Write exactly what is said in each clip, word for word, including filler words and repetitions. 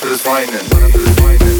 spit is frightening. When I spit is frightening.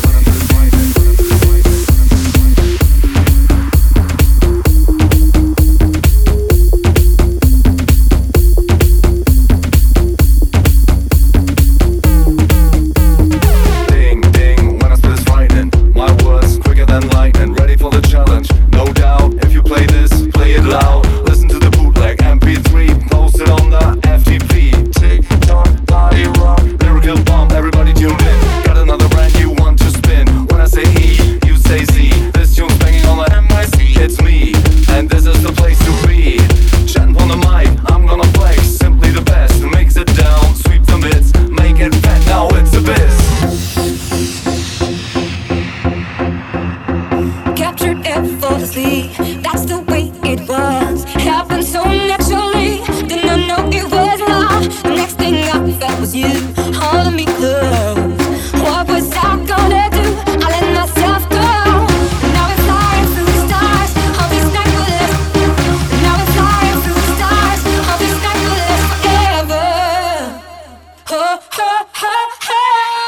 That's the way it was. Happened so naturally. Didn't know it was love. The next thing I felt was you holding me close. What was I gonna do? I let myself go. Now we're flying through the stars. All these nights will last. Now we're flying through the stars. All these nights will last forever. Oh, oh, oh, oh.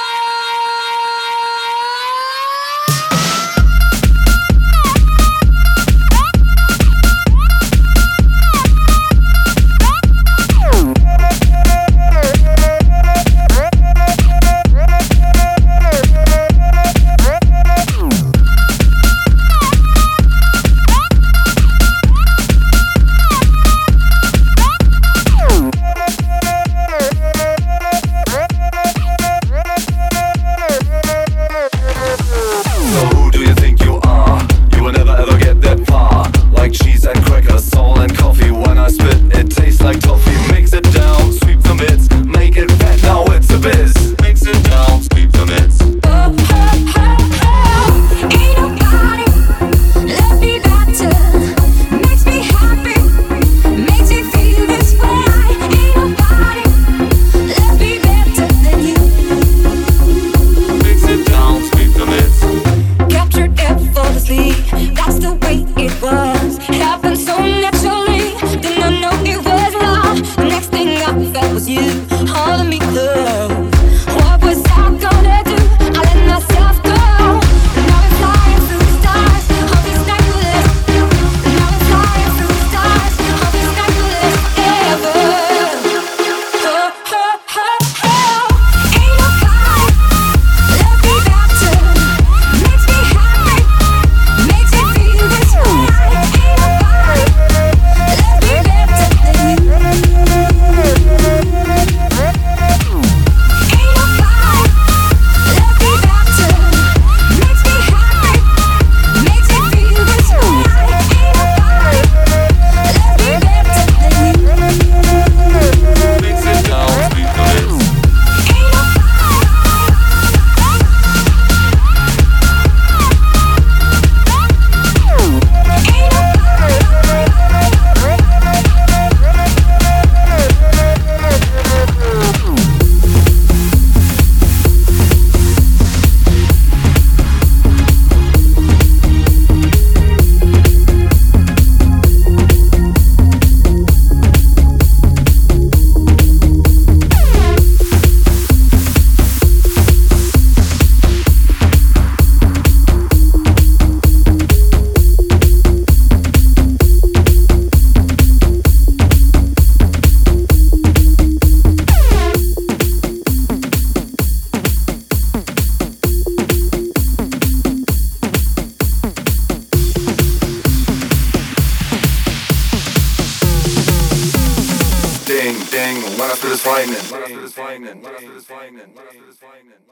That's the way it was. Happened so naturally. Didn't know it was love. The next thing I felt was you holding me close. What was I gonna do? I let myself go. Now we're flying through the stars. All these nights will last. Now we're flying through the stars. All these nights will last forever. Oh, oh, oh, oh. Ain't nobody love me better. Makes me happy. Makes me feel this way. Ain't nobody love me better than you. Ain't nobody love me better. Makes me happy. Makes me feel this way. Ain't nobody love me better than you. Mix it down, speak the hits. Ain't Ding, ding, when I spit is frightening. When I spit is frightening. When I spit is frightening. When I spit is frightening.